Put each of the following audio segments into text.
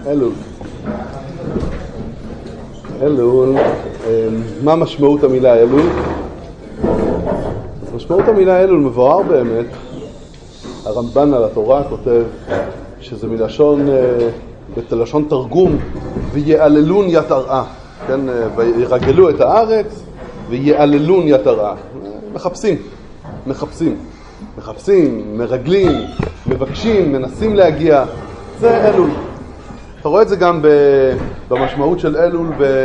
אלול. אלול, מה משמעות המילה אלול? משמעות המילה אלול מבואר באמת. הרמב"ן על התורה כותב שזה בלשון תרגום, ויעללון יתראה, כן? וירגלו את הארץ ויעללון יתראה. מחפשים, מרגלים, מבקשים, מנסים להגיע. זה אלול. אתה רואה את זה גם במשמעות של אלול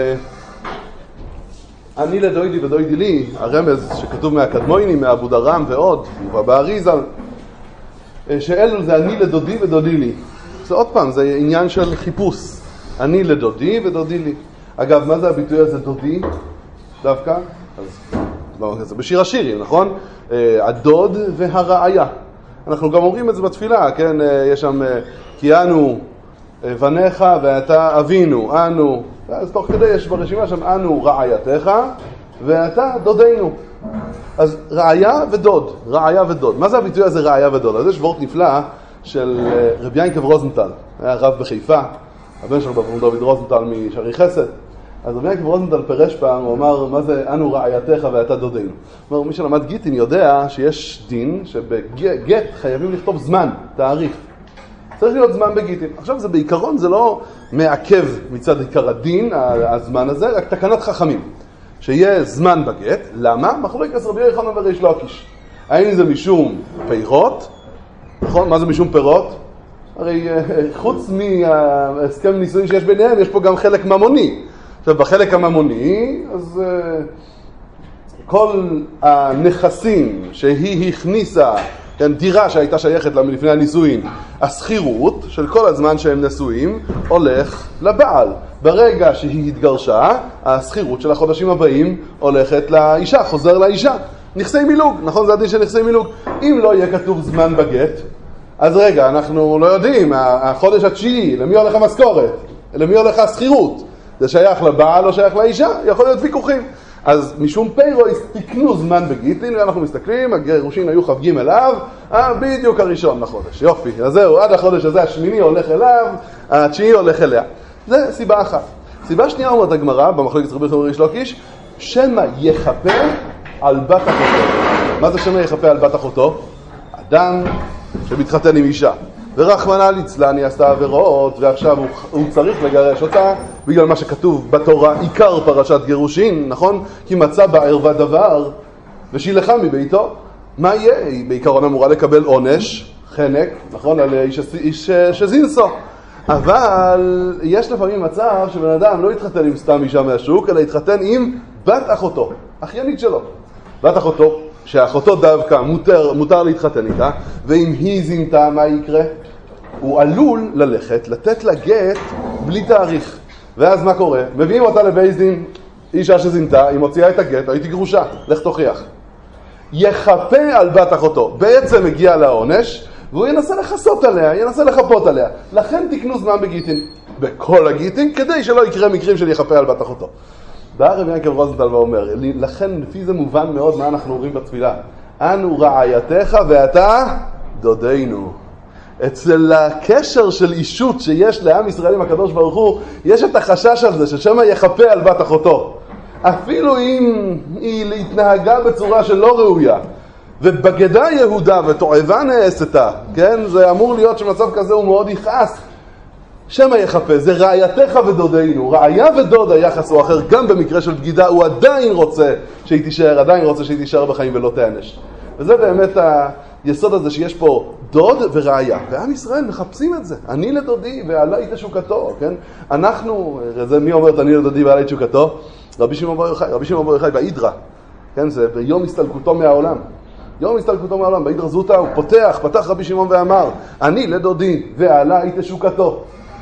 אני לדוידי ודוידי לי, הרמז שכתוב מהקדמוינים, מאבו דרם ועוד, ובאריזל, שאלול זה אני לדודי ודודי לי. זה עוד פעם, זה עניין של חיפוש. אני לדודי ודודי לי. אגב, מה זה הביטוי הזה דודי? דווקא? אז זה בשיר השירים, נכון? הדוד והרעיה. אנחנו גם אומרים את זה בתפילה, כן? יש שם, כי אנו בניך ואתה אבינו, אנו. אז תוך כדי יש ברשימה שם אנו רעייתך ואתה דודנו. אז רעיה ודוד, רעיה ודוד. מה זה הביטוי הזה רעיה ודוד? אז יש וורט נפלא של רבי ינקב רוזנטל, היה רב בחיפה, הבן שלו ברום דוד רוזנטל משערי חסד. אז רבי ינקב רוזנטל פרש פעם, הוא אמר, מה זה אנו רעייתך ואתה דודנו? הוא אומר, מי שלמד גיטין יודע שיש דין שבגט חייבים לכתוב זמן, תאריך. צריך להיות זמן בגיטין. עכשיו זה בעיקרון, זה לא מעכב מצד עיקר הדין, הזמן הזה, רק תקנת חכמים. שיהיה זמן בגט. למה? מחלוקת רבי יוחנן וריש לקיש. האם זה משום פירות? נכון? מה זה משום פירות? הרי חוץ מהסכם נישואין שיש ביניהם, יש פה גם חלק ממוני. עכשיו, בחלק הממוני, אז כל הנכסים שהיא הכניסה, כן, דירה שהייתה שייכת לה מלפני הנישואין, הסחירות של כל הזמן שהם נשואים הולך לבעל. ברגע שהיא התגרשה, הסחירות של החודשים הבאים הולכת לאישה, חוזר לאישה. נכסי מילוג, נכון? זה הדין של נכסי מילוג. אם לא יהיה כתוב זמן בגט, אז רגע, אנחנו לא יודעים, החודש התשיעי, למי הולך המשכורת? למי הולך הסחירות? זה שייך לבעל או שייך לאישה? יכול להיות ויכוחים. אז משום פיירויס תקנו זמן בגיטין, ואנחנו מסתכלים, הגירושין היו כ"ג אב, בדיוק הראשון לחודש. יופי, אז זהו, עד החודש הזה השמיני הולך אליו, התשיעי הולך אליה. זה סיבה אחת. סיבה שנייה אומרת הגמרא, במחלוקת רבי יוחנן וריש לקיש, שמא יחפה על בת אחותו. מה זה שמא יחפה על בת אחותו? אדם שמתחתן עם אישה. ורחמנא ליצלן היא עשתה עבירות, ועכשיו הוא צריך לגרש אותה, בגלל מה שכתוב בתורה, עיקר פרשת גירושין, נכון? כי מצא בה ערווה דבר, ושילחה מביתו. מה יהיה? היא בעיקרון אמורה לקבל עונש, חנק, נכון? על איש שזינסו. אבל יש לפעמים מצב שבן אדם לא יתחתן עם סתם אישה מהשוק, אלא יתחתן עם בת אחותו, אחיינית שלו. בת אחותו, שאחותו דווקא מותר להתחתן איתה, ואם היא זינתה, מה יקרה? הוא עלול ללכת, לתת לה גט בלי תאריך. ואז מה קורה? מביאים אותה לבית דין, אישה שזינתה, היא מוציאה את הגט, הייתי גרושה, לך תוכיח. יחפה על בת אחותו, בעצם הגיע לעונש, והוא ינסה לחסות עליה, ינסה לחפות עליה. לכן תקנו זמן בגיטין, בכל הגיטין, כדי שלא יקרה מקרים של יחפה על בת אחותו. בא רבי ינקב רוזנטל ואומר, לכן לפי זה מובן מאוד מה אנחנו אומרים בתפילה. אנו רעייתך ואתה דודנו. אצל הקשר של אישות שיש לעם ישראל עם הקדוש ברוך הוא, יש את החשש הזה ששמא יחפה על בת אחותו. אפילו אם היא להתנהגה בצורה שלא ראויה. ובגדה יהודה ותועבה נעשתה, כן? זה אמור להיות שמצב כזה הוא מאוד יכעס. שמא יחפה, זה רעייתך ודודנו. רעיה ודוד היחס הוא אחר, גם במקרה של בגידה הוא עדיין רוצה שהיא תישאר בחיים ולא תענש. וזה באמת היסוד הזה שיש פה דוד ורעיה. ועם ישראל מחפשים את זה. אני לדודי ועלי תשוקתו, כן? אנחנו, זה מי אומרת אני לדודי ועלי תשוקתו? רבי שמעון בר יוחאי באידרא, כן? זה ביום הסתלקותו מהעולם. יום הסתלקותו מהעולם, באידרא זוטא, הוא פתח רבי שמעון ואמר, אני לדודי ועלי תשוקתו.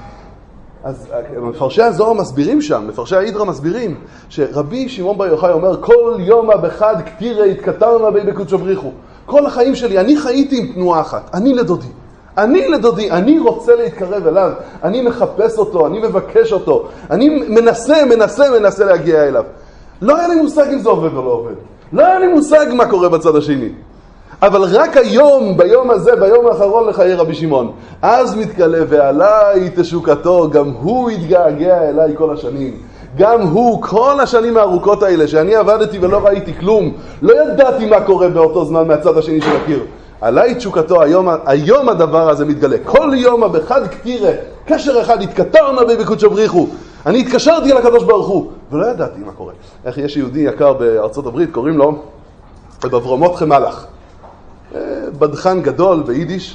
אז מפרשי הזוהר מסבירים שם, מפרשי האידרא מסבירים, שרבי שמעון בר יוחאי אומר, כל יום בחד כתירי התכתרנה בי בקודשא בריחו. כל החיים שלי, אני חייתי עם תנועה אחת, אני לדודי, אני רוצה להתקרב אליו, אני מחפש אותו, אני מבקש אותו, אני מנסה להגיע אליו. לא היה לי מושג אם זה עובד או לא עובד. לא היה לי מושג מה קורה בצד השני. אבל רק היום, ביום הזה, ביום האחרון לחיי רבי שמעון, אז מתגלה ועליי תשוקתו, גם הוא התגעגע אליי כל השנים. גם הוא, כל השנים הארוכות האלה, שאני עבדתי ולא ראיתי כלום, לא ידעתי מה קורה באותו זמן מהצד השני של הקיר. עליי תשוקתו, היום הדבר הזה מתגלה. כל יום בחד כתירה, קשר אחד, התכתרנה בי בקודשא בריחו. אני התקשרתי אל הקדוש ברוך הוא, ולא ידעתי מה קורה. איך יש יהודי יקר בארצות הברית, קוראים לו בברומות מלך. בדחן גדול ביידיש,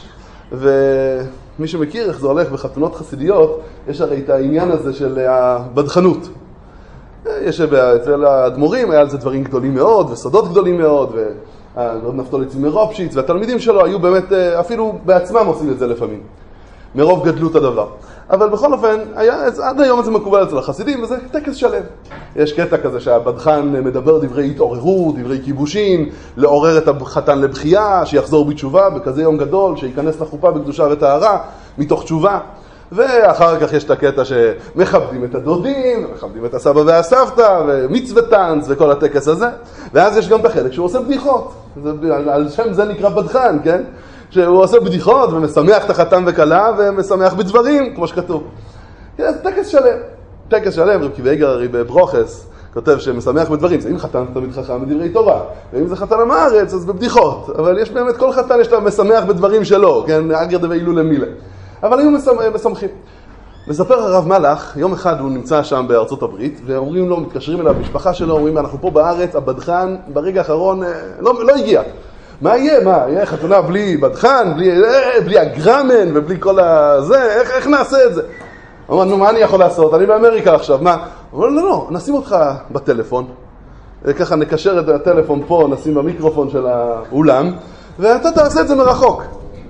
ומי שמכיר איך זה הולך בחתונות חסידיות, יש הרי את העניין הזה של הבדחנות. יש אצל האדמו"רים, היה על זה דברים גדולים מאוד, וסודות גדולים מאוד, ונפתולי צימרופשיץ, והתלמידים שלו היו באמת, אפילו בעצמם עושים את זה לפעמים, מרוב גדלות הדבר. אבל בכל אופן, עד היום זה מקובל אצל החסידים, וזה טקס שלם. יש קטע כזה שהבדחן מדבר דברי התעוררות, דברי כיבושין, לעורר את החתן לבחייה, שיחזור בתשובה, בכזה יום גדול, שיכנס לחופה בקדושה וטהרה, מתוך תשובה. ואחר כך יש את הקטע שמכבדים את הדודים, מכבדים את הסבא והסבתא, ומצוותנץ וכל הטקס הזה. ואז יש גם את החלק שהוא עושה בדיחות. על שם זה נקרא בדחן, כן? שהוא עושה בדיחות ומשמח את החתן וכלה ומשמח בדברים, כמו שכתוב. זה טקס שלם. טקס שלם, רב קיבי איגר הרי בברוכס כותב שמשמח בדברים. זה אם חתן תמיד חכם בדברי תורה, ואם זה חתן עם הארץ אז בבדיחות. אבל יש באמת, כל חתן יש לה משמח בדברים שלו, כן? אגר דבי אילו למילה. אבל היו משמחים. מספר הרב מלך, יום אחד הוא נמצא שם בארצות הברית, ואומרים לו, מתקשרים אליו, משפחה שלו, אומרים, אנחנו פה בארץ, הבדחן ברגע האחרון לא הגיע. מה יהיה? מה? יהיה חתונה בלי בדחן, בלי הגרמן ובלי כל הזה? איך נעשה את זה? הוא אומר, נו, מה אני יכול לעשות? אני באמריקה עכשיו, מה? הוא אומר, לא, נשים אותך בטלפון, ככה נקשר את הטלפון פה, נשים במיקרופון של האולם, ואתה תעשה את זה מרחוק.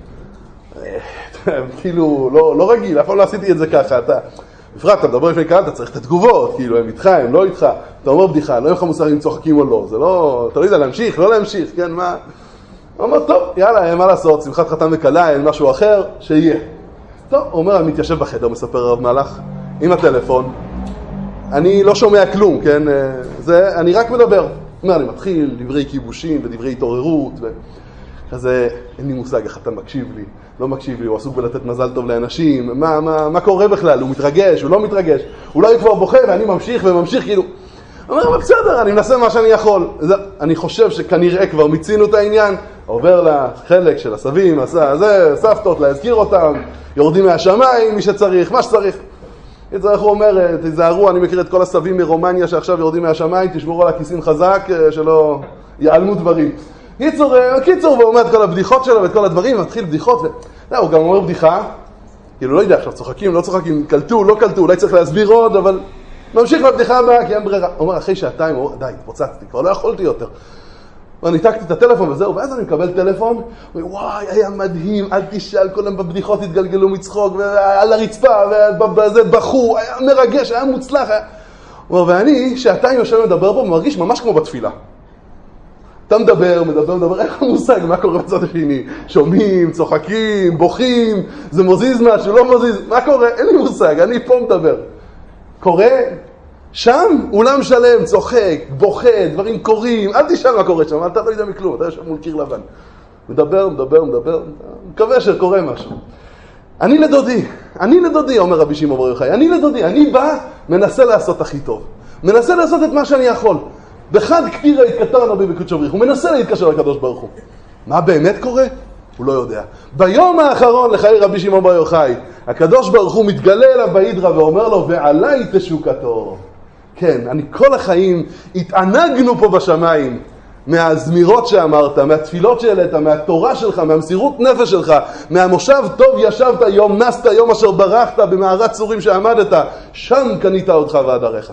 כאילו, לא רגיל, אף פעם לא עשיתי את זה ככה, בפרט, אתה מדבר לפני קהל, אתה צריך את התגובות, כאילו, הם איתך, הם לא איתך, אתה אומר בדיחה, לא יהיה לך מוסר אם צוחקים או לא, זה לא, אתה לא יודע להמשיך, לא להמשיך, כן, מה? הוא אומר, טוב, יאללה, מה לעשות, שמחת חתן וכלה, אין משהו אחר, שיהיה. טוב, הוא אומר, אני מתיישב בחדר, מספר הרב מלך, עם הטלפון, אני לא שומע כלום, כן, אני רק מדבר. הוא אומר, אני מתחיל, דברי כיבושים ודברי התעוררות, כזה, אין לי מושג, איך אתה מקשיב לי, לא מקשיב לי, הוא עסוק בלתת מזל טוב לאנשים, מה קורה בכלל, הוא מתרגש, הוא לא מתרגש, אולי הוא כבר בוכה ואני ממשיך וממשיך, כאילו, הוא אומר, בסדר, אני מנסה מה שאני יכול. אני חושב שכנראה כבר מיצינו את העניין, עובר לחלק של הסבים, סבתות, להזכיר אותם, יורדים מהשמיים, מי שצריך, מה שצריך. איך הוא אומר, תזהרו, אני מכיר את כל הסבים מרומניה שעכשיו יורדים מהשמיים, תשמרו על הכיסים חזק, שלא יעלמו דברים. קיצור, והוא אומר את כל הבדיחות שלו ואת כל הדברים, מתחיל בדיחות, הוא גם אומר בדיחה, כאילו לא יודע, עכשיו צוחקים, לא צוחקים, קלטו, לא קלטו, אולי צריך להסביר עוד, אבל ממשיך בבדיחה הבאה, כי אין ברירה. הוא אומר, אחרי שעתיים, הוא אומר, די, התפוצצתי, כבר לא יכולתי יותר. ניתקתי את הטלפון וזהו, ואז אני מקבל טלפון, וואי, היה מדהים, אל תשאל, כולם בבדיחות התגלגלו מצחוק, ועל הרצפה, ובזה בחו, היה מרגש, היה מוצלח. הוא אומר, ואני, שעתיים יושב מדבר בו, מרגיש ממש כמו בתפילה. אתה מדבר, איך המושג, מה קורה בצד השני? שומעים, צוחקים, בוכים, זה מוזיז משהו, לא מוזיז, מה קורה? אין לי מושג, אני פה מדבר. קורה? שם אולם שלם, צוחק, בוכה, דברים קורים, אל תשאל מה קורה שם, אתה לא יודע מכלום, אתה יושב מול קיר לבן. מדבר, מקווה שקורה משהו. אני לדודי, אומר רבי שמעון בר יוחאי, אני בא, מנסה לעשות הכי טוב. מנסה לעשות את מה שאני יכול. בחד כתירה התכתרנה בי בקודשא בריחו, הוא מנסה להתקשר לקדוש ברוך הוא. מה באמת קורה? הוא לא יודע. ביום האחרון לחיי רבי שמעון בר יוחאי, הקדוש ברוך הוא מתגלה אליו בהידרא ואומר לו, ועליי תשוקתו. כן, כל החיים התענגנו פה בשמיים, מהזמירות שאמרת, מהתפילות שהעלית, מהתורה שלך, מהמסירות נפש שלך, מהמושב טוב ישבת, יום נסת, יום אשר ברחת, במערת צורים שעמדת, שם קנית אותך ועד עריך.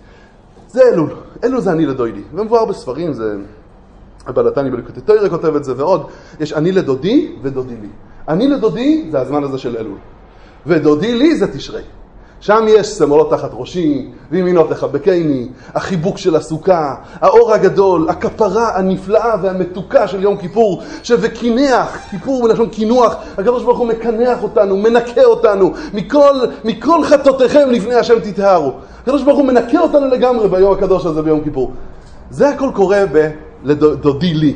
זה אלול זה אני לדודי. ומבואר בספרים, זה הבלתני בליקוטי תורה כותב את זה ועוד. יש אני לדודי ודודי לי. אני לדודי זה הזמן הזה של אלול. ודודי לי זה תשרי. שם יש סמולות תחת ראשי, וימינות לחבקני, החיבוק של הסוכה, האור הגדול, הכפרה הנפלאה והמתוקה של יום כיפור, וקינח, כיפור מלשון קינוח, הקדוש ברוך הוא מקנח אותנו, מנקה אותנו, מכל חטאותיכם לפני השם תטהרו. הקדוש ברוך הוא מנקה אותנו לגמרי ביום הקדוש הזה ביום כיפור. זה הכל קורה לדודי לי.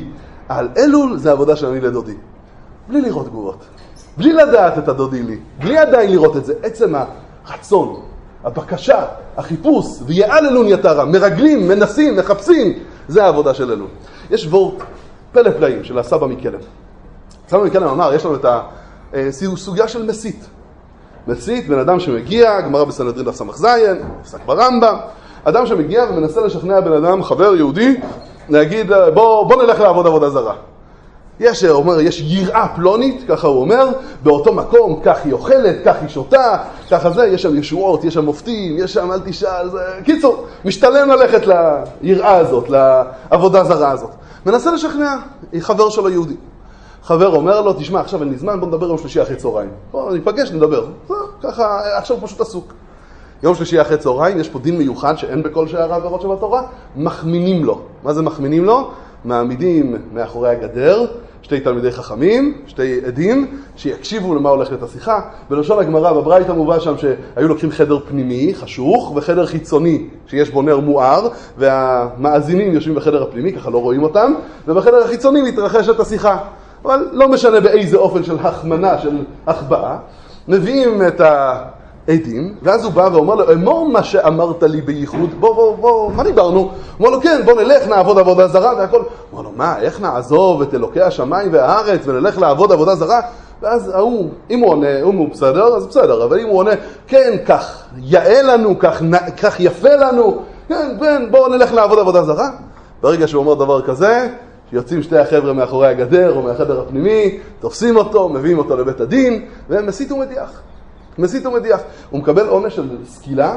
על אלול זה עבודה של אני לדודי. בלי לראות תגובות. בלי לדעת את הדודי לי. בלי עדיין לראות את זה. עצם הרצון, הבקשה, החיפוש, ויעל אלון יתרה. מרגלים, מנסים, מחפשים. זה העבודה של אלול. יש וורט פלא פלאים של הסבא מקלם. הסבא מקלם אמר, יש לנו את הסוגיה של מסית. מסית, בן אדם שמגיע, גמרא בסנהדרין דף ס"ז, עסק ברמב"ם, אדם שמגיע ומנסה לשכנע בן אדם, חבר יהודי, להגיד, בוא נלך לעבוד עבודה זרה. אומר, יש יראה פלונית, ככה הוא אומר, באותו מקום, כך היא אוכלת, כך היא שותה, ככה זה, יש שם ישועות, יש שם מופתים, יש שם אל תשאל, קיצור, משתלם ללכת ליראה הזאת, לעבודה זרה הזאת. מנסה לשכנע, היא חבר שלו יהודי. חבר אומר לו, תשמע, עכשיו אין לי זמן, בוא נדבר יום שלישי אחרי צהריים. בוא ניפגש, נדבר. ככה, עכשיו הוא פשוט עסוק. יום שלישי אחרי צהריים, יש פה דין מיוחד שאין בכל שערי העבירות של התורה, מחמינים לו. מה זה מחמינים לו? מעמידים מאחורי הגדר, שתי תלמידי חכמים, שתי עדים, שיקשיבו למה הולכת השיחה. בלשון הגמרא, בברייתא מובא שם שהיו לוקחים חדר פנימי, חשוך, וחדר חיצוני, שיש בו נר מואר, והמאזינים יושבים בחדר הפנימי, ככה לא רואים אותם, ובחדר החיצוני מתרחשת השיחה. אבל לא משנה באיזה אופן של החמנה, של החבאה, מביאים את העדים, ואז הוא בא ואומר לו, אמור מה שאמרת לי בייחוד, בוא, מה דיברנו? הוא אומר לו, כן, בוא נלך, נעבוד עבודה זרה והכל. הוא אומר לו, מה, איך נעזוב את אלוקי השמיים והארץ ונלך לעבוד עבודה זרה? ואז אם הוא עונה, אם הוא בסדר, אז בסדר, אבל אם הוא עונה, כן, כך יאה לנו, כך יפה לנו, כן, בוא נלך לעבוד עבודה זרה. ברגע שהוא אומר דבר כזה, יוצאים שתי החבר'ה מאחורי הגדר או מהחדר הפנימי, תופסים אותו, מביאים אותו לבית הדין, והם מסית ומדיח. מסית ומדיח. הוא מקבל עונש של סקילה,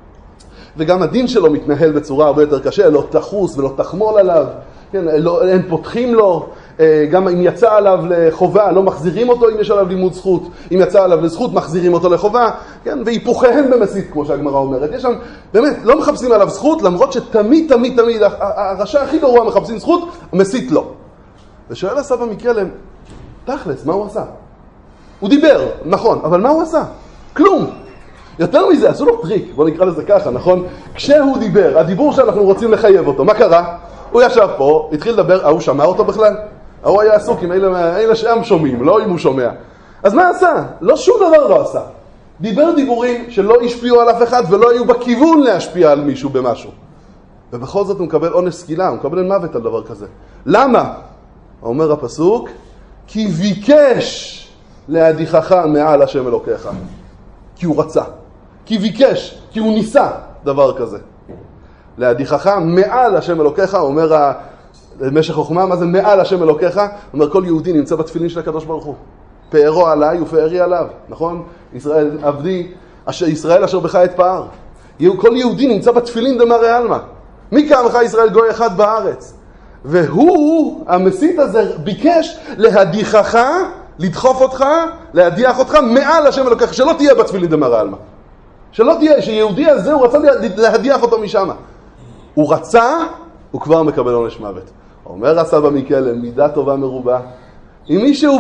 וגם הדין שלו מתנהל בצורה הרבה יותר קשה, לא תחוס ולא תחמול עליו, כן, אין פותחים לו, גם אם יצא עליו לחובה, לא מחזירים אותו אם יש עליו לימוד זכות, אם יצא עליו לזכות, מחזירים אותו לחובה, כן, והיפוכיהם במסית, כמו שהגמרא אומרת. יש שם, באמת, לא מחפשים עליו זכות, למרות שתמיד, הרשע הכי גרוע מחפשים זכות, מסית לא. ושואל הסבא מקלם, תכלס, מה הוא עשה? הוא דיבר, נכון, אבל מה הוא עשה? כלום. יותר מזה, עשו לו טריק, בוא נקרא לזה ככה, נכון? כשהוא דיבר, הדיבור שאנחנו רוצים לחייב אותו, מה קרה? הוא ישב פה, התחיל לדבר, הוא שמע אותו בכלל? הוא היה עסוק עם אלה שהם שומעים, לא אם הוא שומע. אז מה עשה? לא שום דבר לא עשה. דיבר דיבורים שלא השפיעו על אף אחד ולא היו בכיוון להשפיע על מישהו במשהו. ובכל זאת הוא מקבל עונש סקילה, הוא מקבל מוות על דבר כזה. למה? אומר הפסוק, כי ביקש להדיחך מעל השם אלוקיך. כי הוא רצה. כי ביקש, כי הוא ניסה דבר כזה. להדיחך מעל השם אלוקיך, אומר במשך חוכמה, מה זה מעל השם אלוקיך? אומר, כל יהודי נמצא בתפילין של הקדוש ברוך הוא. פארו עליי ופארי עליו, נכון? ישראל עבדי, ישראל אשר בך אתפאר. כל יהודי נמצא בתפילין דמרי עלמא. מי כעמך ישראל גוי אחד בארץ? והוא, המסית הזה, ביקש להדיחך, לדחוף אותך, להדיח אותך מעל השם אלוקיך, שלא תהיה בתפילין דמרי עלמא. שלא תהיה, שיהודי הזה הוא רצה להדיח אותו משם. הוא רצה, הוא כבר מקבל עונש מוות. אומר הסבא מקלם, מידה טובה מרובה. אם מישהו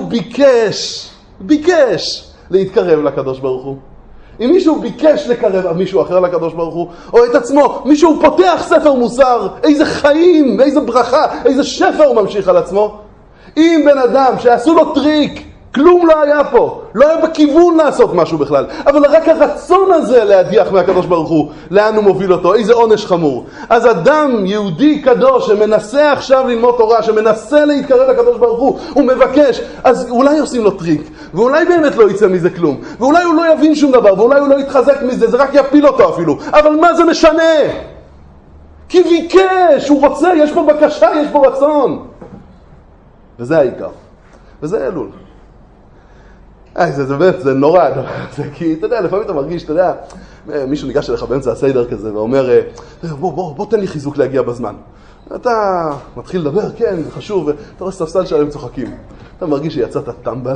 ביקש להתקרב לקדוש ברוך הוא, אם מישהו ביקש לקרב מישהו אחר לקדוש ברוך הוא, או את עצמו, מישהו פותח ספר מוסר, איזה חיים, איזה ברכה, איזה שפר הוא ממשיך על עצמו. אם בן אדם שעשו לו טריק, כלום לא היה פה, לא היה בכיוון לעשות משהו בכלל, אבל רק הרצון הזה להדיח מהקדוש ברוך הוא, לאן הוא מוביל אותו, איזה עונש חמור. אז אדם יהודי קדוש שמנסה עכשיו ללמוד תורה, שמנסה להתקרב לקדוש ברוך הוא מבקש, אז אולי עושים לו טריק, ואולי באמת לא יצא מזה כלום, ואולי הוא לא יבין שום דבר, ואולי הוא לא יתחזק מזה, זה רק יפיל אותו אפילו, אבל מה זה משנה? כי ביקש, הוא רוצה, יש פה בקשה, יש פה רצון. וזה העיקר, וזה אלול. זה באמת, זה נורא, זה כי, אתה יודע, לפעמים אתה מרגיש, אתה יודע, מישהו ניגש אליך באמצע הסדר כזה ואומר, בוא תן לי חיזוק להגיע בזמן. אתה מתחיל לדבר, כן, זה חשוב, אתה רואה ספסל שלהם צוחקים. אתה מרגיש שיצאת טמבל.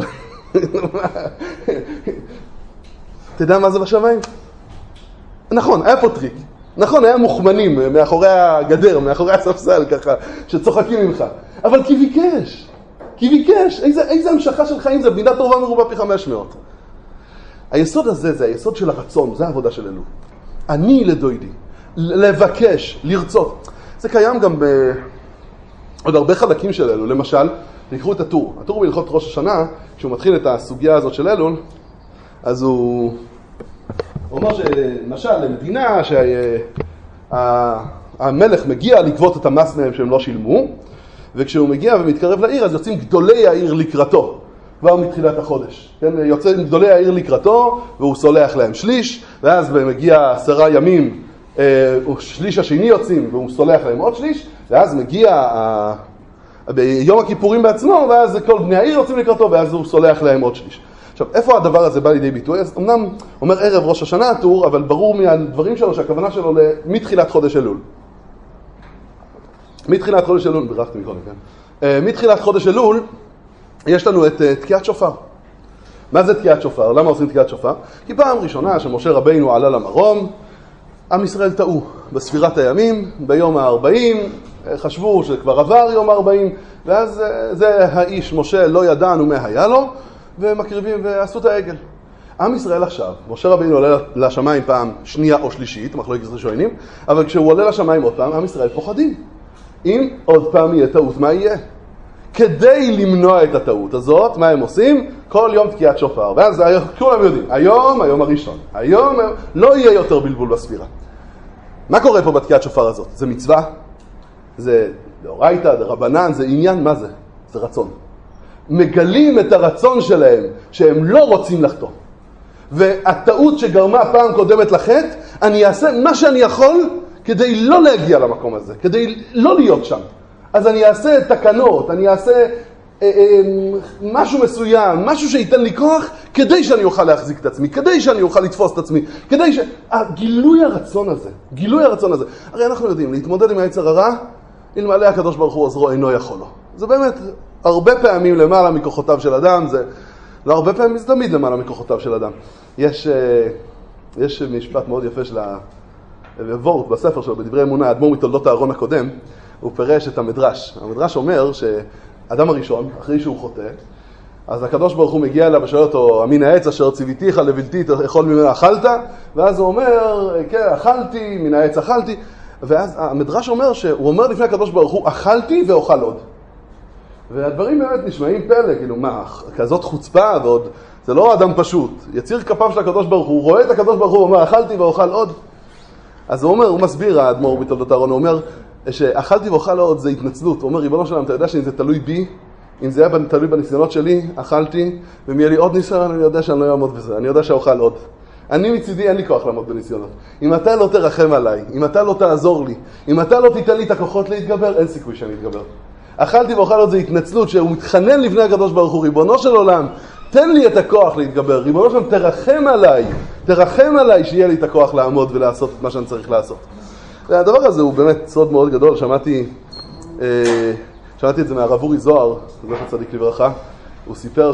אתה יודע מה זה בשמיים? נכון, היה פה טריק. נכון, היה מוכמנים מאחורי הגדר, מאחורי הספסל ככה, שצוחקים ממך. אבל כי ביקש. כי ביקש, איזה המשכה של חיים זה, בינה טובה מרובה פי 500. היסוד הזה, זה היסוד של הרצון, זה העבודה של אלול. אני לדוידי, לבקש, לרצות. זה קיים גם עוד הרבה חלקים של אלול. למשל, תקחו את הטור. הטור בהלכות ראש השנה, כשהוא מתחיל את הסוגיה הזאת של אלול, אז הוא אומר שלמשל למדינה שהמלך מגיע לגבות את המס מהם שהם לא שילמו, וכשהוא מגיע ומתקרב לעיר אז יוצאים גדולי העיר לקראתו, כבר מתחילת החודש. כן? יוצאים גדולי העיר לקראתו והוא סולח להם שליש, ואז מגיע 10 ימים, שליש השני יוצאים והוא סולח להם עוד שליש, ואז מגיע ביום הכיפורים בעצמו, ואז כל בני העיר יוצאים לקראתו ואז הוא סולח להם עוד שליש. עכשיו, איפה הדבר הזה בא לידי ביטוי? אז אמנם אומר ערב ראש השנה הטור, אבל ברור מהדברים שלו שהכוונה שלו מתחילת חודש אלול. מתחילת חודש אלול, ברכתי מקודם, כן? מתחילת חודש אלול, יש לנו את תקיעת שופר. מה זה תקיעת שופר? למה עושים תקיעת שופר? כי פעם ראשונה שמשה רבינו עלה למרום, עם ישראל טעו בספירת הימים, ביום ה-40, חשבו שכבר עבר יום ה-40, ואז זה האיש משה לא ידענו מה היה לו, ומקריבים ועשו את העגל. עם ישראל עכשיו, משה רבינו עולה לשמיים פעם שנייה או שלישית, מחלוקת ראשונים, אבל כשהוא עולה לשמיים עוד פעם, עם ישראל פוחדים. אם עוד פעם יהיה טעות, מה יהיה? כדי למנוע את הטעות הזאת, מה הם עושים? כל יום תקיעת שופר. ואז כולם יודעים, היום הראשון, היום לא יהיה יותר בלבול בספירה. מה קורה פה בתקיעת שופר הזאת? זה מצווה? זה דאורייתא, דרבנן, זה עניין, מה זה? זה רצון. מגלים את הרצון שלהם, שהם לא רוצים לחטוא. והטעות שגרמה פעם קודמת לחטא, אני אעשה מה שאני יכול כדי לא להגיע למקום הזה, כדי לא להיות שם. אז אני אעשה תקנות, אני אעשה משהו מסוים, משהו שייתן לי כוח, כדי שאני אוכל להחזיק את עצמי, כדי שאני אוכל לתפוס את עצמי, כדי גילוי הרצון הזה. הרי אנחנו יודעים, להתמודד עם היצר הרע, אלמלא הקדוש ברוך הוא עזרו אינו יכול לו. זה באמת הרבה פעמים למעלה מכוחותיו של אדם, זה לא הרבה פעמים מזדמיד למעלה מכוחותיו של אדם. יש משפט מאוד יפה של וורט בספר שלו, בדברי אמונה, האדמו"ר מתולדות הארון הקודם, הוא פירש את המדרש. המדרש אומר שאדם הראשון, אחרי שהוא חוטא, אז הקדוש ברוך הוא מגיע אליו ושואל אותו, אמין העץ אשר ציוויתיך לבלתי תאכול ממנו אכלת? ואז הוא אומר, כן, אכלתי, מן העץ אכלתי. ואז המדרש אומר שהוא אומר לפני הקדוש ברוך הוא, אכלתי ואוכל עוד. והדברים באמת נשמעים פלא, כאילו מה, כזאת חוצפה ועוד, זה לא אדם פשוט. יציר כפיו של הקדוש ברוך הוא, רואה את הקדוש ברוך הוא, אומר, אכלתי ואוכל עוד. אז הוא אומר, הוא מסביר, האדמו"ר מתולדות הארון, הוא אומר, שאכלתי ואוכל עוד זה התנצלות. הוא אומר, ריבונו שלם, אתה יודע שאם זה תלוי בי, אם זה היה תלוי בניסיונות שלי, אכלתי, ואם יהיה לי עוד ניסיון, אני יודע שאני לא אעמוד בזה, אני יודע שאוכל עוד. אני מצידי אין לי כוח לעמוד בניסיונות. אם אתה לא תרחם עליי, אם אתה לא תעזור לי, אם אתה לא תיתן לי את הכוחות להתגבר, אין סיכוי שאני אתגבר. אכלתי ואוכל עוד זה התנצלות, שהוא מתחנן לפני הקדוש ברוך הוא, ריבונו של עולם, תן לי את הכוח להתגבר, ריבונו שלם, תרחם עליי שיהיה לי את הכוח לעמוד ולעשות את מה שאני צריך לעשות. והדבר הזה הוא באמת סוד מאוד גדול, שמעתי את זה מהרב אורי זוהר, זכר צדיק לברכה, הוא סיפר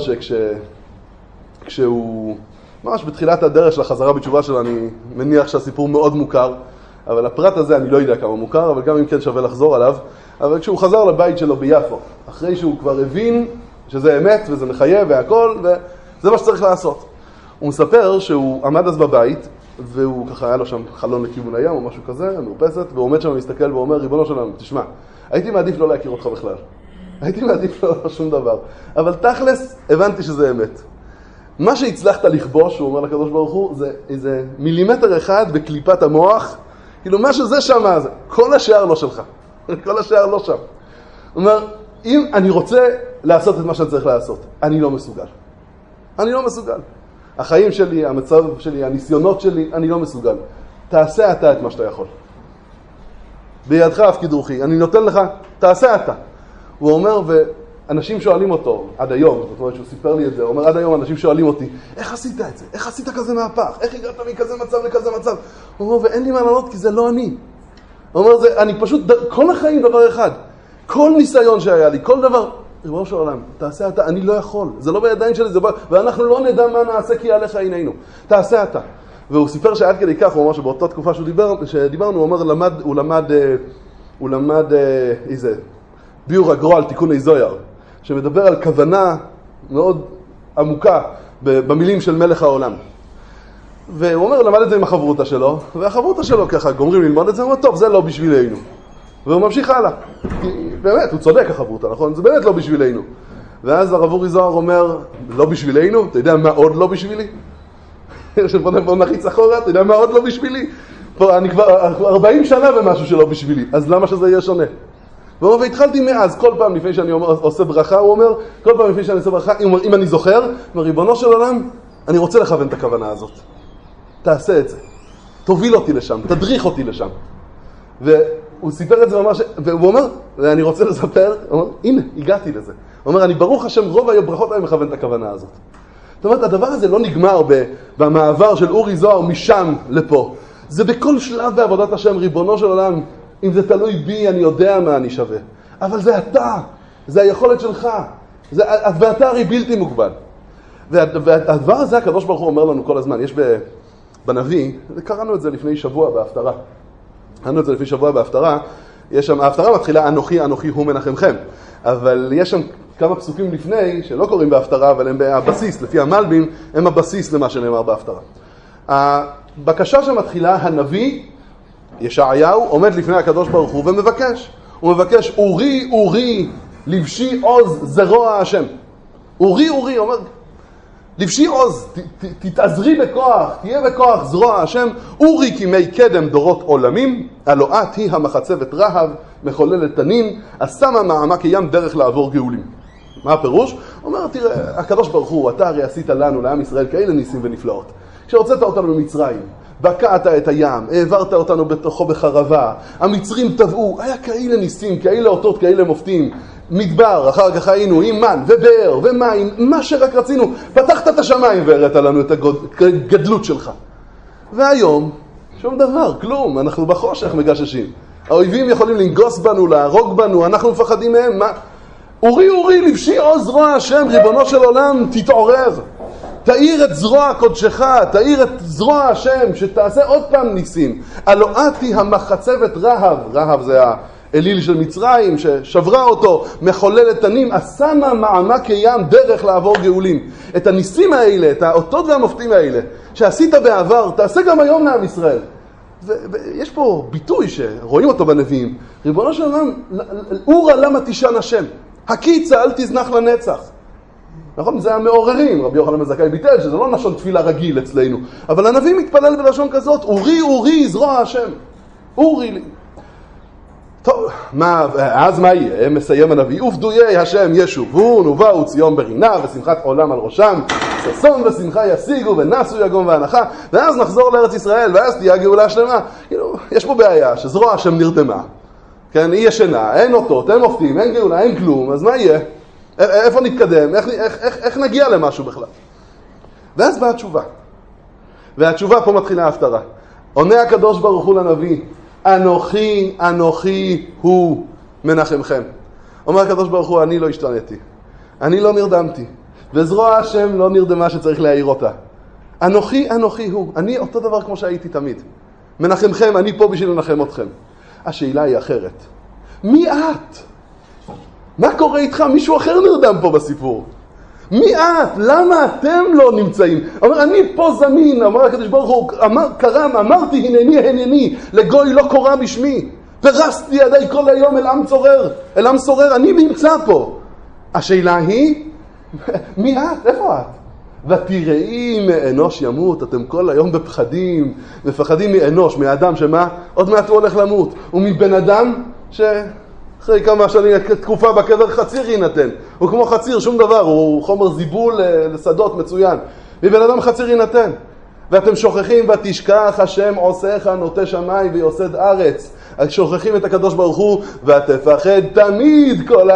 כשהוא ממש בתחילת הדרך של החזרה בתשובה שלו, אני מניח שהסיפור מאוד מוכר, אבל הפרט הזה אני לא יודע כמה מוכר, אבל גם אם כן שווה לחזור עליו, אבל כשהוא חזר לבית שלו ביפו, אחרי שהוא כבר הבין שזה אמת וזה מחייב והכל, וזה מה שצריך לעשות. הוא מספר שהוא עמד אז בבית, והוא ככה היה לו שם חלון לכיוון הים או משהו כזה, מרפסת, והוא עומד שם ומסתכל ואומר, ריבונו שלנו, תשמע, הייתי מעדיף לא להכיר אותך בכלל. הייתי מעדיף לא שום דבר. אבל תכלס, הבנתי שזה אמת. מה שהצלחת לכבוש, הוא אומר לקדוש ברוך הוא, זה איזה מילימטר אחד בקליפת המוח, כאילו מה שזה שם, זה, כל השאר לא שלך. כל השאר לא שם. הוא אומר, אם אני רוצה לעשות את מה שאני צריך לעשות, אני לא מסוגל. אני לא מסוגל. החיים שלי, המצב שלי, הניסיונות שלי, אני לא מסוגל. תעשה אתה את מה שאתה יכול. בידך הפקיד רוחי, אני נותן לך, תעשה אתה. הוא אומר, ואנשים שואלים אותו, עד היום, זאת אומרת שהוא סיפר לי את זה, הוא אומר, עד היום אנשים שואלים אותי, איך עשית את זה? איך עשית כזה מהפך? איך הגעת מכזה מצב לכזה מצב? הוא אומר, ואין לי מה לענות כי זה לא אני. הוא אומר, אני פשוט, כל החיים דבר אחד. כל ניסיון שהיה לי, כל דבר, ריבונו של עולם, תעשה אתה, אני לא יכול. זה לא בידיים שלי, ואנחנו לא נדע מה נעשה כי עליך עינינו. תעשה אתה. והוא סיפר שעד כדי כך, הוא אמר שבאותה תקופה שדיברנו, הוא אומר, הוא למד איזה ביור הגרוע על תיקוני זויר, שמדבר על כוונה מאוד עמוקה במילים של מלך העולם. והוא אומר, למד את זה עם החברותה שלו, והחברותה שלו ככה, גומרים ללמוד את זה, הוא אומר, טוב, זה לא בשבילנו. והוא ממשיך הלאה. כי באמת, הוא צודק החברותא, נכון? זה באמת לא בשבילנו. ואז הרב אורי זוהר אומר, לא בשבילנו? אתה יודע מה עוד לא בשבילי? בוא נחיץ אחורה, אתה יודע מה עוד לא בשבילי? אני כבר 40 שנה במשהו שלא בשבילי, אז למה שזה יהיה שונה? והוא אומר, והתחלתי מאז, כל פעם לפני שאני עושה ברכה, הוא אומר, כל פעם לפני שאני עושה ברכה, אם אני זוכר, ריבונו של עולם, אני רוצה לכוון את הכוונה הזאת. תעשה את זה. תוביל אותי לשם, תדריך אותי לשם. והוא סיפר את זה ממש, והוא אומר, ואני רוצה לספר, הוא אומר, הנה, הגעתי לזה. הוא אומר, אני ברוך השם, רוב הברכות אני מכוון את הכוונה הזאת. זאת אומרת, הדבר הזה לא נגמר במעבר של אורי זוהר משם לפה. זה בכל שלב בעבודת השם, ריבונו של עולם, אם זה תלוי בי, אני יודע מה אני שווה. אבל זה אתה, זה היכולת שלך. ואתה הרי בלתי מוגבל. והדבר הזה הקדוש ברוך הוא אומר לנו כל הזמן. יש בנביא, קראנו את זה לפני שבוע בהפטרה. קראנו את זה לפני שבוע בהפטרה. יש שם, ההפטרה מתחילה, אנוכי, אנוכי הוא מנחמכם. אבל יש שם כמה פסוקים לפני, שלא קוראים בהפטרה, אבל הם הבסיס, לפי המלבים, הם הבסיס למה שנאמר בהפטרה. הבקשה שמתחילה, הנביא, ישעיהו, עומד לפני הקדוש ברוך הוא ומבקש. הוא מבקש, אורי, אורי, לבשי עוז, זרוע השם. אורי, אורי, אומר, לבשי עוז, תתעזרי בכוח, תהיה בכוח זרוע השם. אורי כמי קדם דורות עולמים, הלא את היא המחצבת רהב, מחוללת תנין, השמה מעמק ים דרך לעבור גאולים. מה הפירוש? הוא אומר, תראה, הקדוש ברוך הוא, אתה הרי עשית לנו, לעם ישראל, כאלה ניסים ונפלאות. כשהוצאת אותנו במצרים, בקעת את הים, העברת אותנו בתוכו בחרבה, המצרים טבעו, היה כאלה ניסים, כאלה אותות, כאלה מופתים, מדבר, אחר כך היינו עם מן ובאר ומים, מה שרק רצינו, פתחת את השמיים והראית לנו את הגדלות שלך. והיום, שום דבר, כלום, אנחנו בחושך מגששים. האויבים יכולים לנגוס בנו, להרוג בנו, אנחנו מפחדים מהם, מה? אורי אורי לבשי עוז זרוע השם, ריבונו של עולם, תתעורר. תאיר את זרוע קודשך, תאיר את זרוע השם, שתעשה עוד פעם ניסים. הלא אתי המחצבת רהב, רהב זה האליל של מצרים, ששברה אותו, מחוללת תנים, השמה מעמק ים דרך לעבור גאולים. את הניסים האלה, את האותות והמופתים האלה, שעשית בעבר, תעשה גם היום לעם ישראל. ויש פה ביטוי שרואים אותו בנביאים, ריבונו של עולם, אורה למה תישן השם, הקיצה אל תזנח לנצח. נכון? זה המעוררים, רבי יוחנן בן זכאי ביטל, שזה לא לשון תפילה רגיל אצלנו. אבל הנביא מתפלל בלשון כזאת, אורי אורי זרוע השם. אורי לי. טוב, אז מה יהיה? מסיים הנביא, ופדויי השם ישובון, ובאו ציון ברינה, ושמחת עולם על ראשם, ששון ושמחה ישיגו, ונסו יגום והנחה, ואז נחזור לארץ ישראל, ואז תהיה הגאולה השלמה. כאילו, יש פה בעיה, שזרוע השם נרדמה. כן, היא ישנה, אין אותות, אין מופתים, אין גאולה, אין כלום, אז מה יהיה? איפה נתקדם? איך נגיע למשהו בכלל? ואז באה התשובה. והתשובה פה מתחילה ההפטרה. עונה הקדוש ברוך הוא לנביא, אנוכי, אנוכי הוא מנחמכם. אומר הקדוש ברוך הוא, אני לא השתניתי. אני לא נרדמתי. וזרוע השם לא נרדמה שצריך להעיר אותה. אנוכי, אנוכי הוא. אני אותו דבר כמו שהייתי תמיד. מנחמכם, אני פה בשביל לנחם אתכם. השאלה היא אחרת. מי את? מה קורה איתך? מישהו אחר נרדם פה בסיפור. מי את? למה אתם לא נמצאים? אומר, אני פה זמין. אמר הקדוש ברוך הוא, קרם, אמרתי הנני, הנני, לגוי לא קורא בשמי. פרסתי ידי כל היום אל עם צורר. אל עם סורר, אני נמצא פה. השאלה היא, מי את? איפה את? ותראי מאנוש ימות, אתם כל היום בפחדים, מפחדים מאנוש, מאדם שמה? עוד מעט הוא הולך למות. ומבן אדם אחרי כמה שנים, תקופה בקבר חציר יינתן. הוא כמו חציר, שום דבר, הוא חומר זיבול לשדות מצוין. מבן אדם חציר יינתן. ואתם שוכחים, ותשכח השם עושך נוטה שמיים ויוסד ארץ. שוכחים את הקדוש ברוך הוא, ותפחד תמיד כל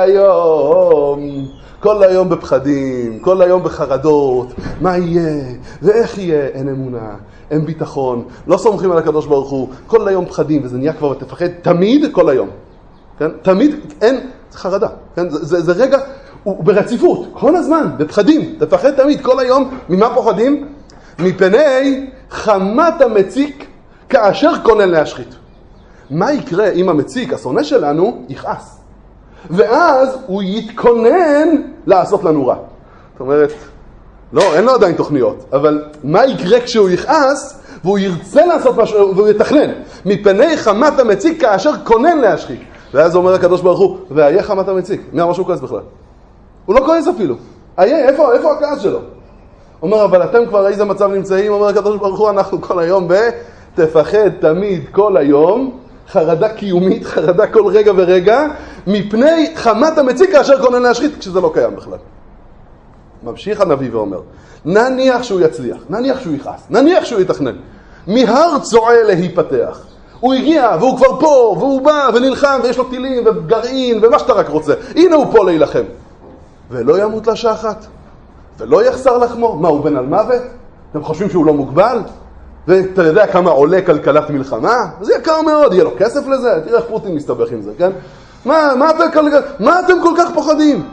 היום. כל היום בפחדים, כל היום בחרדות. מה יהיה? ואיך יהיה? אין אמונה, אין ביטחון. לא סומכים על הקדוש ברוך הוא. כל היום פחדים, וזה נהיה כבר ותפחד תמיד כל היום. כן? תמיד אין חרדה. כן? זה רגע, הוא ברציפות, כל הזמן, בפחדים. תפחד תמיד, כל היום. ממה פוחדים? מפני חמת המציק כאשר קונן להשחית. מה יקרה אם המציק, השונא שלנו, יכעס? ואז הוא יתכונן לעשות לנו רע. זאת אומרת, לא, אין לו עדיין תוכניות. אבל מה יקרה כשהוא יכעס והוא ירצה לעשות משהו והוא יתכנן? מפני חמת המציק כאשר קונן להשחית. ואז אומר הקדוש ברוך הוא, ואייך מה אתה מציק? מי אמר שהוא כועס בכלל? הוא לא כועס אפילו. איפה הכעס שלו? אומר, אבל אתם כבר איזה מצב נמצאים? אומר הקדוש ברוך הוא, אנחנו כל היום תפחד תמיד כל היום, חרדה קיומית, חרדה כל רגע ורגע, מפני חמת המציק כאשר כונן להשחית, כשזה לא קיים בכלל. ממשיך הנביא ואומר, נניח שהוא יצליח, נניח שהוא יכעס, נניח שהוא יתכנן, מהר צועה להיפתח. הוא הגיע והוא כבר פה, והוא בא ונלחם ויש לו טילים וגרעין ומה שאתה רק רוצה. הנה הוא פה להילחם. ולא ימות לשחת, ולא יחסר לחמו. מה, הוא בן על מוות? אתם חושבים שהוא לא מוגבל? ואתה יודע כמה עולה כלכלת מלחמה? זה יקר מאוד, יהיה לו כסף לזה? תראה איך פוטין מסתבך עם זה, כן? מה אתם כל כך פוחדים?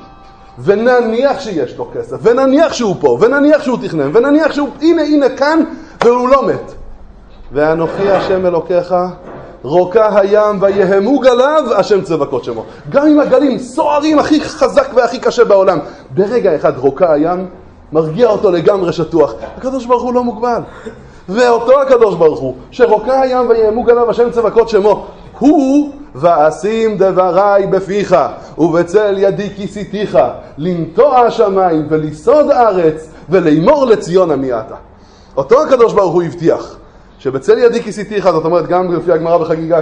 ונניח שיש לו כסף, ונניח שהוא פה, ונניח שהוא תכנן, ונניח שהוא הנה כאן, והוא לא מת. ואנוכי השם אלוקיך, רוקה הים ויהמו גליו, השם צבקות שמו. גם אם הגלים סוערים הכי חזק והכי קשה בעולם, ברגע אחד רוקה הים, מרגיע אותו לגמרי שטוח. הקדוש ברוך הוא לא מוגבל. ואותו הקדוש ברוך הוא, שרוקה הים ויהמו גליו, השם צבקות שמו, הוא ואשים דבריי בפיך, ובצל ידי כיסיתיך, לנטוע השמיים וליסוד הארץ, ולאמור לציון עמי אתה. אותו הקדוש ברוך הוא הבטיח, שבצל ידי כיסיתיך, זאת אומרת גם לפי הגמרא בחגיגה,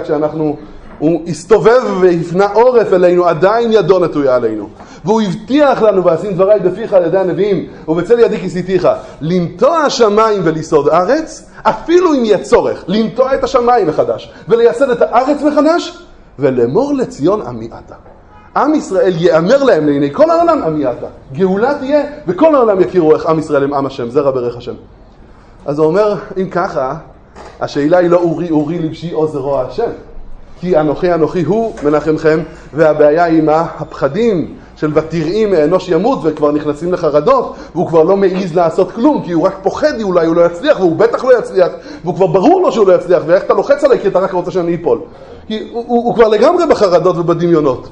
הוא הסתובב והפנה עורף אלינו, עדיין ידו נטויה עלינו. והוא הבטיח לנו, ואשים דבריי בפיך על ידי הנביאים, ובצל ידי כיסיתיך, לנטוע השמיים וליסוד ארץ, אפילו אם יהיה צורך, לנטוע את השמיים מחדש, ולייסד את הארץ מחדש, ולאמור לציון עמי אתה. עם ישראל יאמר להם לעיני כל העולם עמי אתה. גאולה תהיה, וכל העולם יכירו איך עם ישראל הם עם השם, זרע ברך השם. אז הוא אומר, אם ככה, השאלה היא לא אורי לבשי או זרוע השם. כי אנוכי הוא מנחמכם, והבעיה היא מה? הפחדים של ותראים אנוש ימות, וכבר נכנסים לחרדות, והוא כבר לא מעיז לעשות כלום, כי הוא רק פוחד, אולי הוא לא יצליח, והוא בטח לא יצליח, והוא כבר ברור לו שהוא לא יצליח, ואיך אתה לוחץ עליי, כי אתה רק רוצה שאני אפול. כי הוא כבר לגמרי בחרדות ובדמיונות.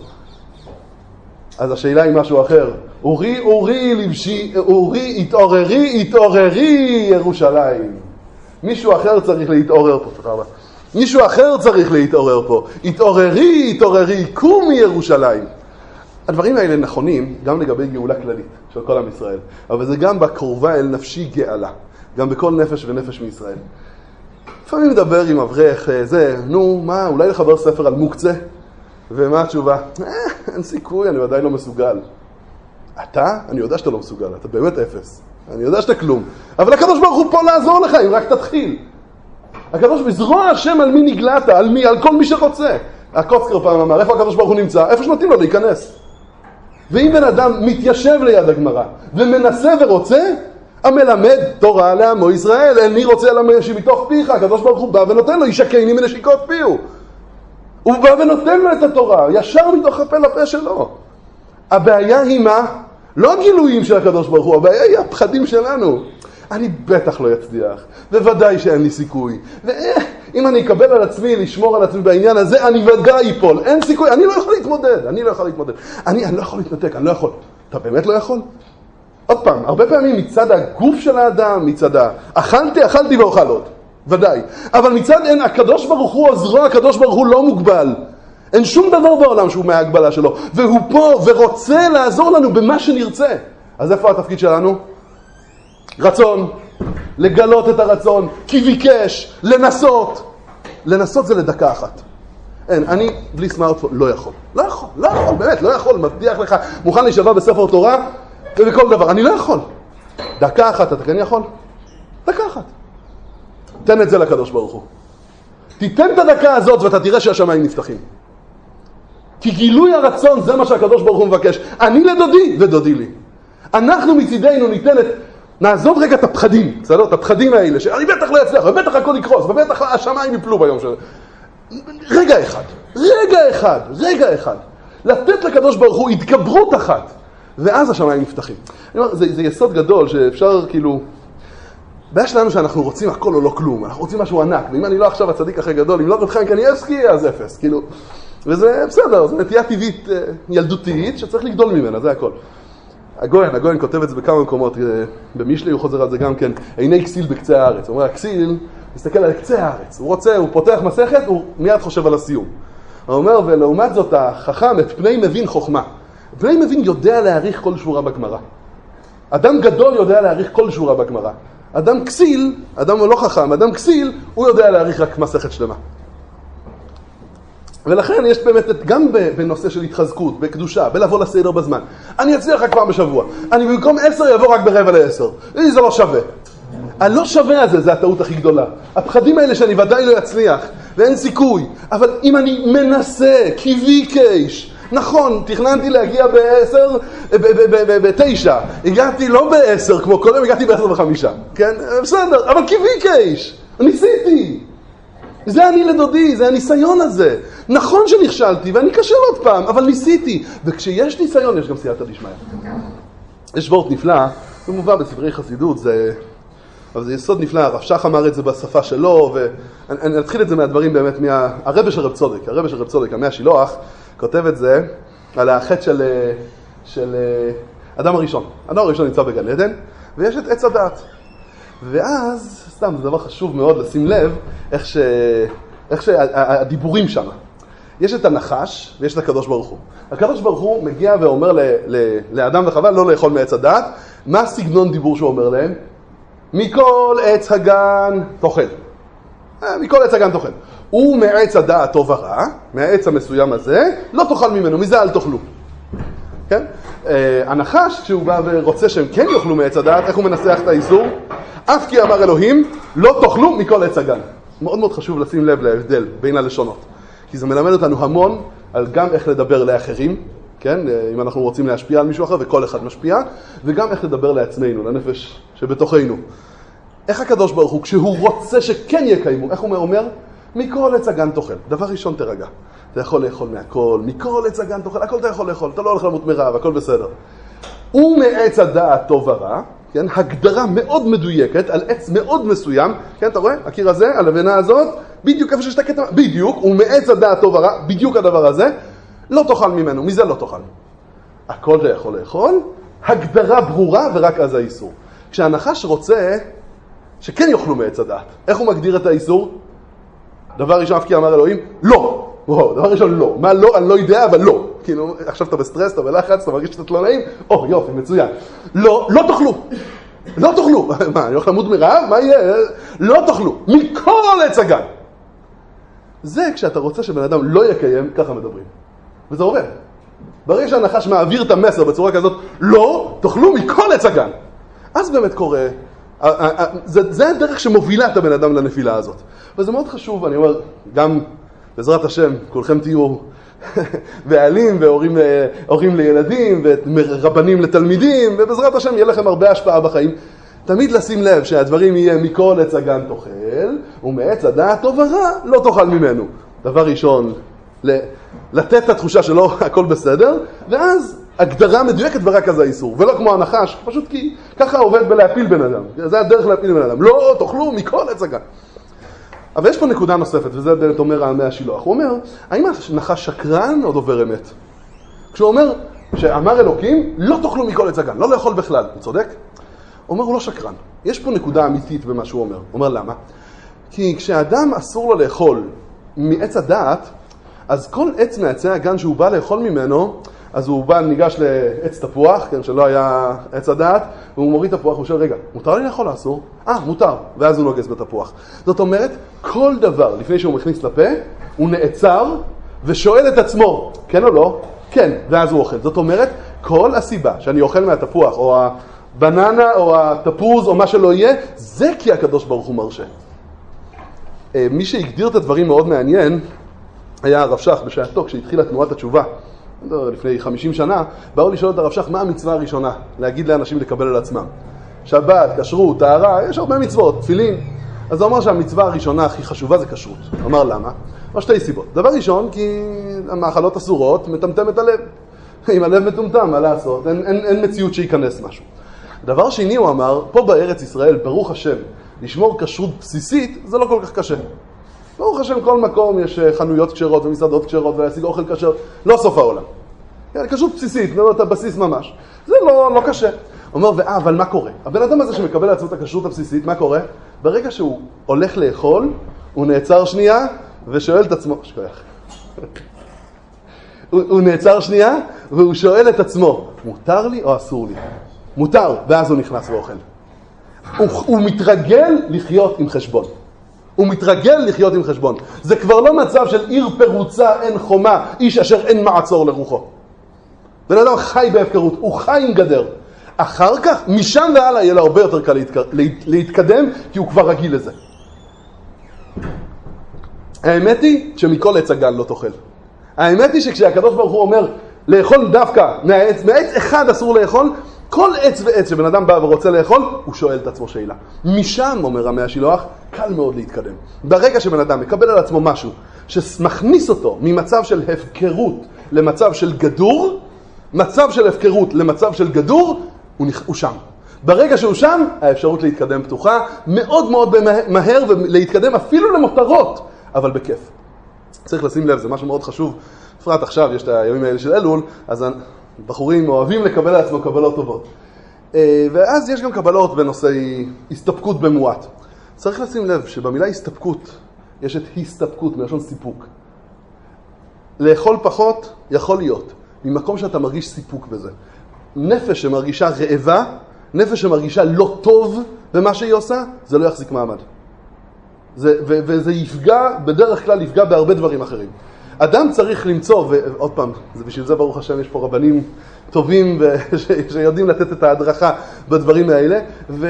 אז השאלה היא משהו אחר. אורי לבשי, אורי התעוררי ירושלים. מישהו אחר צריך להתעורר פה, תודה רבה. מישהו אחר צריך להתעורר פה. התעוררי, קומי ירושלים. הדברים האלה נכונים גם לגבי גאולה כללית של כל עם ישראל. אבל זה גם בקרובה אל נפשי גאלה. גם בכל נפש ונפש מישראל. לפעמים מדבר עם אברך, מה, אולי לחבר ספר על מוקצה? ומה התשובה? אין סיכוי, אני עדיין לא מסוגל. אתה? אני יודע שאתה לא מסוגל, אתה באמת אפס. אני יודע שאתה כלום. אבל הקדוש ברוך הוא פה לעזור לך, אם רק תתחיל. הקדוש בזרוע השם על מי נגלעת, על כל מי שרוצה. הקוצקר פעם אמר, איפה הקדוש ברוך הוא נמצא? איפה שנותנים לו להיכנס. ואם בן אדם מתיישב ליד הגמרא, ומנסה ורוצה, המלמד תורה לעמו ישראל, איני רוצה ללמד שמתוך פיך, הקדוש ברוך הוא בא ונותן לו, ישקני מנשיקות פיהו. הוא בא ונותן לו את התורה, ישר מתוך הפה לפה שלו. הבעיה היא מה? לא הגילויים של הקדוש ברוך הוא, הבעיה היא הפחדים שלנו. אני בטח לא יצליח, וודאי שאין לי סיכוי. ואם אני אקבל על עצמי, לשמור על עצמי בעניין הזה, אני ודאי אפול. אין סיכוי, אני לא יכול להתמודד, אני לא יכול להתנתק, אני לא יכול. אתה באמת לא יכול? עוד פעם, הרבה פעמים מצד הגוף של האדם, מצד אכלתי ואוכל עוד. ודאי. אבל מצד אין, הקדוש ברוך הוא עזרו, הקדוש ברוך הוא לא מוגבל. אין שום דבר בעולם שהוא מההגבלה שלו. והוא פה ורוצה לעזור לנו במה שנרצה. אז איפה התפקיד שלנו? רצון. לגלות את הרצון. כי ביקש. לנסות. לנסות זה לדקה אחת. אין, אני בלי סמארטפון לא יכול. לא יכול, באמת, לא יכול. מבטיח לך, מוכן להישבע בספר תורה ובכל דבר. אני לא יכול. דקה אחת, אתה כן יכול? דקה אחת. תן את זה לקדוש ברוך הוא. תיתן את הדקה הזאת ואתה תראה שהשמיים נפתחים. כי גילוי הרצון זה מה שהקדוש ברוך הוא מבקש. אני לדודי ודודי לי. אנחנו מצידנו נעזוב רגע את הפחדים, בסדר? את הפחדים האלה, שאני בטח לא יצליח, ובטח הכל יקרוס, ובטח השמיים יפלו ביום של... רגע אחד. לתת לקדוש ברוך הוא התגברות אחת, ואז השמיים נפתחים. זה יסוד גדול שאפשר כאילו... הבעיה שלנו שאנחנו רוצים הכל או לא כלום, אנחנו רוצים משהו ענק, ואם אני לא עכשיו הצדיק הכי גדול, אם לא רב חיים קניאבסקי, אז אפס, כאילו, וזה בסדר, זו נטייה טבעית ילדותית שצריך לגדול ממנה, זה הכל. הגויין כותב את זה בכמה מקומות, במשלי הוא חוזר על זה גם כן, עיני כסיל בקצה הארץ, הוא אומר, הכסיל מסתכל על קצה הארץ, הוא פותח מסכת, הוא מיד חושב על הסיום. הוא אומר, ולעומת זאת החכם את פני מבין חוכמה. פני מבין יודע להעריך כל שורה בגמרא. אדם גדול יודע להעריך כל שורה בגמרא. אדם כסיל, אדם לא חכם, אדם כסיל, הוא יודע להעריך רק מסכת שלמה. ולכן יש באמת גם בנושא של התחזקות, בקדושה, בלבוא לסדר בזמן. אני אצליח רק פעם בשבוע. אני במקום 10 יבוא רק ברבע ל10. זה לא שווה. הלא שווה הזה, זה הטעות הכי גדולה. הפחדים האלה שאני ודאי לא אצליח, ואין סיכוי. אבל אם אני מנסה, קיווי קייש, נכון, תכננתי להגיע ב10, ב9. הגעתי לא ב10 כמו קודם, הגעתי ב10:05. כן? בסדר, אבל קיווי קייש. ניסיתי. זה אני לדודי, זה הניסיון הזה. נכון שנכשלתי, ואני קשה עוד פעם, אבל ניסיתי. וכשיש ניסיון, יש גם סייעתא דשמיא. יש וורט נפלא, זה מובא בספרי חסידות, אבל זה יסוד נפלא. הרב שך אמר את זה בשפה שלו, ואני אתחיל את זה מהדברים באמת, הרב של רב צודק, עמי השילוח, כותב את זה על החטא של אדם הראשון. אדם הראשון נמצא בגן עדן, ויש את עץ הדעת. ואז, סתם, זה דבר חשוב מאוד לשים לב, איך שהדיבורים שם. יש את הנחש ויש את הקדוש ברוך הוא. הקדוש ברוך הוא מגיע ואומר לאדם וחווה לא לאכול מעץ הדעת. מה הסגנון דיבור שהוא אומר להם? מכל עץ הגן תאכל. מכל עץ הגן תאכל. ומעץ הדעת טוב ורע, מהעץ המסוים הזה, לא תאכל ממנו, מזה אל תאכלו. כן? הנחש, כשהוא בא ורוצה שהם כן יאכלו מעץ הדעת, איך הוא מנסח את האיסור? אף כי אמר אלוהים, לא תאכלו מכל עץ הגן. מאוד מאוד חשוב לשים לב להבדל בין הלשונות. כי זה מלמד אותנו המון על גם איך לדבר לאחרים, כן? אם אנחנו רוצים להשפיע על מישהו אחר, וכל אחד משפיע, וגם איך לדבר לעצמנו, לנפש שבתוכנו. איך הקדוש ברוך הוא, כשהוא רוצה שכן יקיימו, איך הוא אומר? מכל עץ הגן תאכל. דבר ראשון תרגע. אתה יכול לאכול מהכל, מכל עץ הגן תאכל, הכל אתה יכול לאכול, אתה לא הולך למות מרעב, הכל בסדר. ומעץ הדעת טוב ורע, כן? הגדרה מאוד מדויקת על עץ מאוד מסוים, כן, אתה רואה? הקיר הזה, הלבנה הזאת, בדיוק איפה שיש את הקטע, בדיוק, ומעץ הדעת טוב ורע, בדיוק הדבר הזה, לא תאכל ממנו, מזה לא תאכל. הכל אתה יכול לאכול, הגדרה ברורה ורק אז האיסור. כשהנחש רוצה שכן יאכלו מעץ הדעת, איך הוא מגדיר את האיסור? דבר ראשון, אף כי אמר אלוהים, לא. דבר ראשון, לא. מה לא? אני לא יודע, אבל לא. כאילו, עכשיו אתה בסטרס, אתה בלחץ, אתה מרגיש שאתה לא נעים? יופי, מצוין. לא, לא תאכלו. לא תאכלו. מה, אני הולך למות מרעב? מה יהיה? לא תאכלו. מכל עץ הגן. זה כשאתה רוצה שבן אדם לא יקיים, ככה מדברים. וזה עובד. ברגע שהנחש מעביר את המסר בצורה כזאת, לא תאכלו מכל עץ הגן. אז באמת קורה, זה הדרך שמובילה את הבן אדם לנפילה הזאת. וזה מאוד חשוב, אני אומר, גם בעזרת השם, כולכם תהיו בעלים והורים לילדים ורבנים לתלמידים, ובעזרת השם יהיה לכם הרבה השפעה בחיים. תמיד לשים לב שהדברים יהיה מכל עץ הגן תאכל, ומעץ הדעת טוב ורע לא תאכל ממנו. דבר ראשון, לתת את התחושה שלו הכל בסדר, ואז הגדרה מדויקת ורק אז האיסור, ולא כמו הנחש, פשוט כי ככה עובד בלהפיל בן אדם. זה הדרך להפיל בן אדם. לא תאכלו מכל עץ הגן. אבל יש פה נקודה נוספת, וזה באמת אומר עמי השילוח. הוא אומר, האם הנחש שקרן או דובר אמת? כשהוא אומר שאמר אלוקים, לא תאכלו מכל עץ הגן, לא לאכול בכלל. הוא צודק? הוא אומר, הוא לא שקרן. יש פה נקודה אמיתית במה שהוא אומר. הוא אומר, למה? כי כשאדם אסור לו לאכול מעץ הדעת, אז כל עץ מעצי הגן שהוא בא לאכול ממנו, אז הוא בא, ניגש לעץ תפוח, כן, שלא היה עץ הדעת, והוא מוריד תפוח, הוא שואל, רגע, מותר לי לאכול לאסור? מותר. ואז הוא נוגס בתפוח. זאת אומרת, כל דבר, לפני שהוא מכניס לפה, הוא נעצר ושואל את עצמו, כן או לא? כן, ואז הוא אוכל. זאת אומרת, כל הסיבה שאני אוכל מהתפוח, או הבננה, או התפוז, או מה שלא יהיה, זה כי הקדוש ברוך הוא מרשה. מי שהגדיר את הדברים מאוד מעניין, היה הרב שך בשעתו, כשהתחילה תנועת התשובה. לפני 50 שנה, באו לשאול את הרב שך מה המצווה הראשונה, להגיד לאנשים לקבל על עצמם. שבת, כשרות, טהרה, יש הרבה מצוות, תפילין. אז הוא אמר שהמצווה הראשונה הכי חשובה זה כשרות. אמר למה? או שתי סיבות. דבר ראשון, כי המאכלות אסורות מטמטם את הלב. אם הלב מטומטם, מה לעשות? אין מציאות שייכנס משהו. דבר שני, הוא אמר, פה בארץ ישראל, ברוך השם, לשמור כשרות בסיסית, זה לא כל כך קשה. ברוך השם, כל מקום יש חנויות כשרות ומסעדות כשרות ולהשיג אוכל כשר, לא סוף העולם. כשרות בסיסית, לא את הבסיס ממש. זה לא קשה. הוא אומר, אבל מה קורה? הבן אדם הזה שמקבל לעצמו את הכשרות הבסיסית, מה קורה? ברגע שהוא הולך לאכול, הוא נעצר שנייה ושואל את עצמו, שכוח. הוא נעצר שנייה, והוא שואל את עצמו, מותר לי או אסור לי? מותר, ואז הוא נכנס ואוכל. הוא מתרגל לחיות עם חשבון. הוא מתרגל לחיות עם חשבון. זה כבר לא מצב של עיר פרוצה, אין חומה, איש אשר אין מעצור לרוחו. בן אדם חי בהפקרות, הוא חי עם גדר. אחר כך, משם והלאה יהיה לו הרבה יותר קל להתקדם, כי הוא כבר רגיל לזה. האמת היא שמכל עץ הגן לא תאכל. האמת היא שכשהקדוש ברוך הוא אומר לאכול דווקא מעץ אחד אסור לאכול, כל עץ ועץ שבן אדם בא ורוצה לאכול, הוא שואל את עצמו שאלה. משם, אומר רמי השילוח, קל מאוד להתקדם. ברגע שבן אדם מקבל על עצמו משהו שמכניס אותו ממצב של הפקרות למצב של גדור, מצב של הפקרות למצב של גדור, הוא שם. ברגע שהוא שם, האפשרות להתקדם פתוחה, מאוד מאוד מהר ולהתקדם אפילו למותרות, אבל בכיף. צריך לשים לב, זה משהו מאוד חשוב. בפרט עכשיו, יש את הימים האלה של אלול, אז בחורים אוהבים לקבל על עצמו קבלות טובות. ואז יש גם קבלות בנושאי הסתפקות במועט. צריך לשים לב שבמילה הסתפקות, יש את הסתפקות, מלשון סיפוק. לאכול פחות יכול להיות, ממקום שאתה מרגיש סיפוק בזה. נפש שמרגישה רעבה, נפש שמרגישה לא טוב במה שהיא עושה, זה לא יחזיק מעמד. וזה יפגע, בדרך כלל יפגע בהרבה דברים אחרים. אדם צריך למצוא, ועוד פעם, בשביל זה ברוך השם יש פה רבנים טובים שיודעים לתת את ההדרכה בדברים האלה,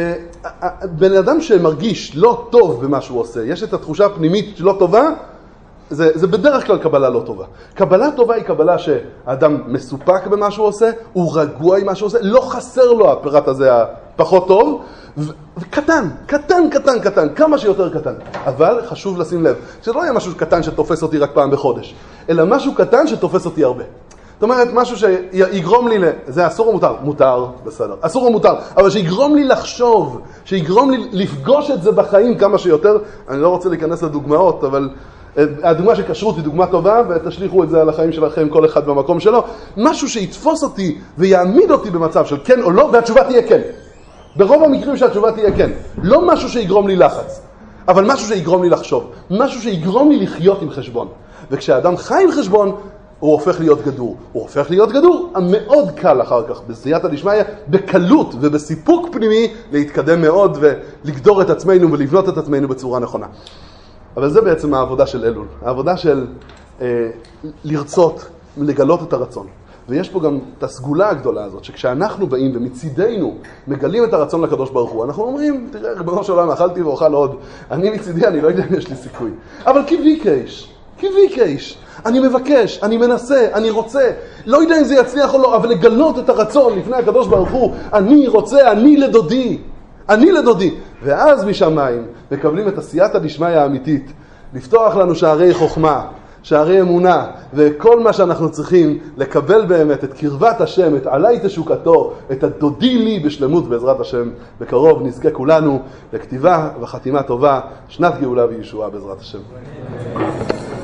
ובן אדם שמרגיש לא טוב במה שהוא עושה, יש את התחושה הפנימית שלא טובה, זה בדרך כלל קבלה לא טובה. קבלה טובה היא קבלה שהאדם מסופק במה שהוא עושה, הוא רגוע עם מה שהוא עושה, לא חסר לו הפרט הזה הפחות טוב, וקטן, קטן, כמה שיותר קטן. אבל חשוב לשים לב, שלא יהיה משהו קטן שתופס אותי רק פעם בחודש, אלא משהו קטן שתופס אותי הרבה. זאת אומרת, משהו שיגרום לי זה אסור או מותר? מותר, בסדר. אסור או מותר, אבל שיגרום לי לחשוב, שיגרום לי לפגוש את זה בחיים כמה שיותר. אני לא רוצה להיכנס לדוגמאות, אבל הדוגמה של כשרות היא דוגמה טובה, ותשליחו את זה על החיים שלכם, כל אחד במקום שלו. משהו שיתפוס אותי ויעמיד אותי במצב של כן או לא, והתשובה תהיה כן. ברוב המקרים שהתשובה תהיה כן. לא משהו שיגרום לי לחץ, אבל משהו שיגרום לי לחשוב. משהו שיגרום לי לחיות עם חשבון. וכשהאדם חי עם חשבון, הוא הופך להיות גדור. הוא הופך להיות גדור, מאוד קל אחר כך, בסייעתא דשמיא, בקלות ובסיפוק פנימי, להתקדם מאוד ולגדור את עצמנו ולבנות את עצמנו בצורה נכונה. אבל זה בעצם העבודה של אלול. העבודה של לרצות, לגלות את הרצון. ויש פה גם את הסגולה הגדולה הזאת, שכשאנחנו באים ומצידנו מגלים את הרצון לקדוש ברוך הוא, אנחנו אומרים, תראה, ריבונו של עולם, אכלתי ואוכל עוד. אני מצידי, אני לא יודע אם יש לי סיכוי. אבל קיווי כאיש. אני מבקש, אני מנסה, אני רוצה. לא יודע אם זה יצליח או לא, אבל לגלות את הרצון לפני הקדוש ברוך הוא, אני רוצה, אני לדודי. ואז משמיים מקבלים את הסייעתא דשמיא האמיתית, לפתוח לנו שערי חוכמה, שערי אמונה, וכל מה שאנחנו צריכים לקבל באמת את קרבת השם, את עלי תשוקתו, את הדודי לי בשלמות בעזרת השם. בקרוב נזכה כולנו לכתיבה וחתימה טובה, שנת גאולה וישועה בעזרת השם.